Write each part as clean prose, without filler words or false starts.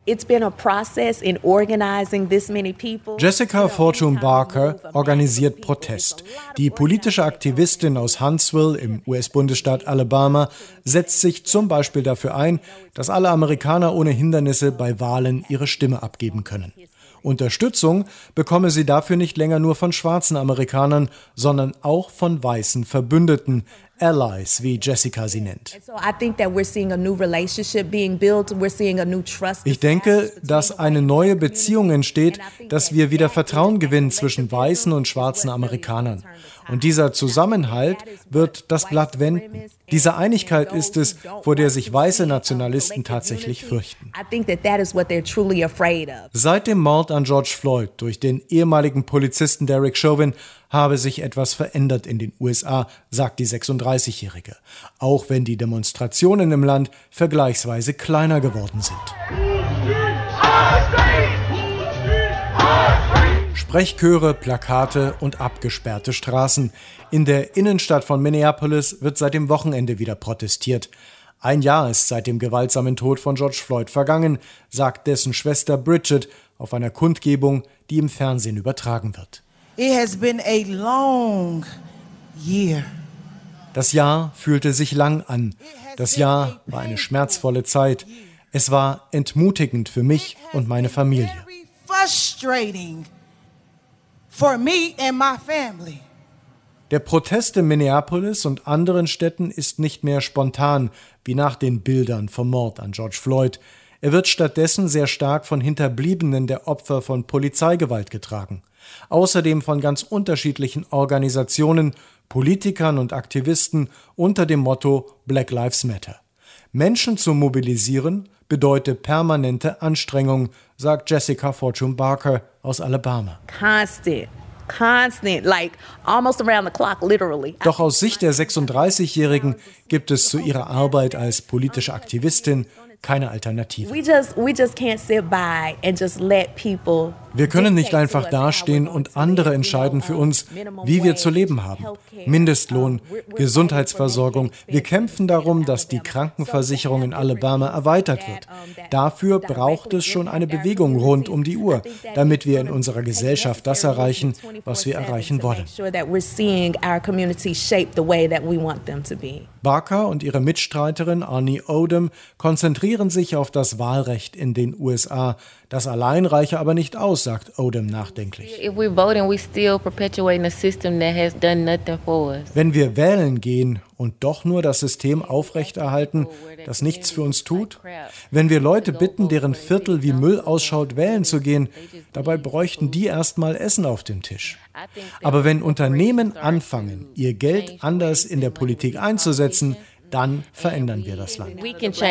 Jessica Fortune Barker organisiert Protest. Die politische Aktivistin aus Huntsville im US-Bundesstaat Alabama setzt sich zum Beispiel dafür ein, dass alle Amerikaner ohne Hindernisse bei Wahlen ihre Stimme abgeben können. Unterstützung bekomme sie dafür nicht länger nur von schwarzen Amerikanern, sondern auch von weißen Verbündeten, Allies, wie Jessica sie nennt. Ich denke, dass eine neue Beziehung entsteht, dass wir wieder Vertrauen gewinnen zwischen weißen und schwarzen Amerikanern. Und dieser Zusammenhalt wird das Blatt wenden. Diese Einigkeit ist es, vor der sich weiße Nationalisten tatsächlich fürchten. Seit dem Mord an George Floyd durch den ehemaligen Polizisten Derek Chauvin habe sich etwas verändert in den USA, sagt die 36-Jährige. Auch wenn die Demonstrationen im Land vergleichsweise kleiner geworden sind. Sprechchöre, Plakate und abgesperrte Straßen. In der Innenstadt von Minneapolis wird seit dem Wochenende wieder protestiert. Ein Jahr ist seit dem gewaltsamen Tod von George Floyd vergangen, sagt dessen Schwester Bridget auf einer Kundgebung, die im Fernsehen übertragen wird. It has been a long year. Das Jahr fühlte sich lang an. Das Jahr war eine schmerzvolle Zeit. Es war entmutigend für mich und meine Familie. Der Protest in Minneapolis und anderen Städten ist nicht mehr spontan, wie nach den Bildern vom Mord an George Floyd. Er wird stattdessen sehr stark von Hinterbliebenen der Opfer von Polizeigewalt getragen. Außerdem von ganz unterschiedlichen Organisationen, Politikern und Aktivisten unter dem Motto Black Lives Matter. Menschen zu mobilisieren bedeutet permanente Anstrengung, sagt Jessica Fortune Barker aus Alabama. Constant, like almost around the clock, literally. Doch aus Sicht der 36-Jährigen gibt es zu ihrer Arbeit als politische Aktivistin keine Alternative. Wir können nicht einfach dastehen und andere entscheiden für uns, wie wir zu leben haben. Mindestlohn, Gesundheitsversorgung. Wir kämpfen darum, dass die Krankenversicherung in Alabama erweitert wird. Dafür braucht es schon eine Bewegung rund um die Uhr, damit wir in unserer Gesellschaft das erreichen, was wir erreichen wollen. Barker und ihre Mitstreiterin Arnie Odom konzentrieren sich auf das Wahlrecht in den USA. Das allein reiche aber nicht aus, sagt Odom nachdenklich. Wenn wir wählen gehen und doch nur das System aufrechterhalten, das nichts für uns tut, wenn wir Leute bitten, deren Viertel wie Müll ausschaut, wählen zu gehen, dabei bräuchten die erstmal Essen auf dem Tisch. Aber wenn Unternehmen anfangen, ihr Geld anders in der Politik einzusetzen, dann verändern wir das Land.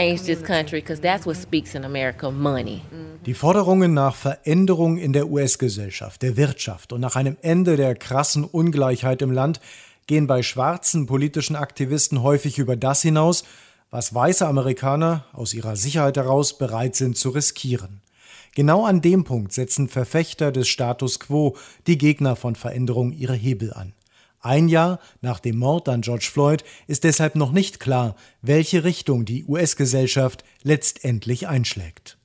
Die Forderungen nach Veränderung in der US-Gesellschaft, der Wirtschaft und nach einem Ende der krassen Ungleichheit im Land gehen bei schwarzen politischen Aktivisten häufig über das hinaus, was weiße Amerikaner aus ihrer Sicherheit heraus bereit sind zu riskieren. Genau an dem Punkt setzen Verfechter des Status quo, die Gegner von Veränderung, ihre Hebel an. Ein Jahr nach dem Mord an George Floyd ist deshalb noch nicht klar, welche Richtung die US-Gesellschaft letztendlich einschlägt.